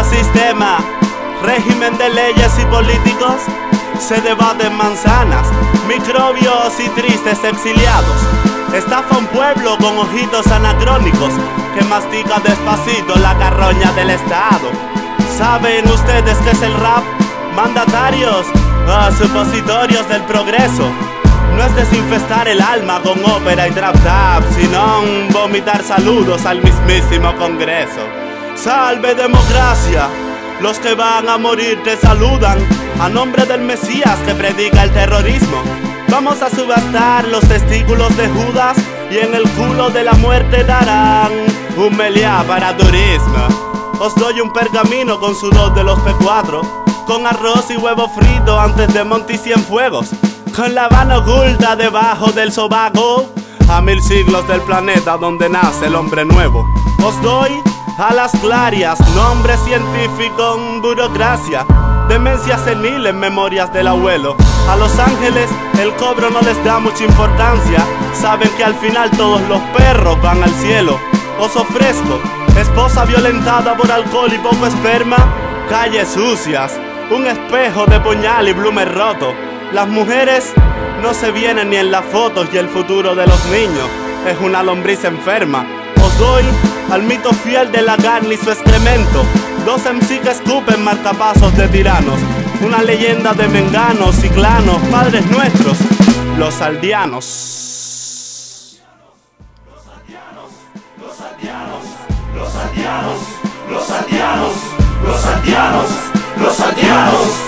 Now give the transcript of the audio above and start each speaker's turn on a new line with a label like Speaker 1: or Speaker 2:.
Speaker 1: sistema, régimen de leyes y políticos, se debaten manzanas, microbios y tristes exiliados. Estafa un pueblo con ojitos anacrónicos que mastica despacito la carroña del Estado. ¿Saben ustedes qué es el rap? Mandatarios, supositorios del progreso. No es desinfestar el alma con ópera y trap tap, sino vomitar saludos al mismísimo Congreso. ¡Salve democracia! Los que van a morir te saludan a nombre del Mesías que predica el terrorismo. Vamos a subastar los testículos de Judas y en el culo de la muerte darán un meliá para turismo. Os doy un pergamino con sudor de los P4, con arroz y huevo frito antes de Monty Cienfuegos, con la Habana oculta debajo del sobaco, a 1000 siglos del planeta donde nace el hombre nuevo. Os doy a las clarias, nombre científico en burocracia, demencia senil en memorias del abuelo. A los ángeles el cobro no les da mucha importancia, saben que al final todos los perros van al cielo. Os ofrezco esposa violentada por alcohol y poco esperma, calles sucias, un espejo de puñal y blumer roto. Las mujeres no se vienen ni en las fotos y el futuro de los niños es una lombriz enferma. Os doy al mito fiel de la carne y su excremento, 2 MC que escupen marcapasos de tiranos, una leyenda de menganos, ciclanos, padres nuestros, los aldeanos.
Speaker 2: Los aldeanos, los aldeanos, los aldeanos, los aldeanos, los aldeanos.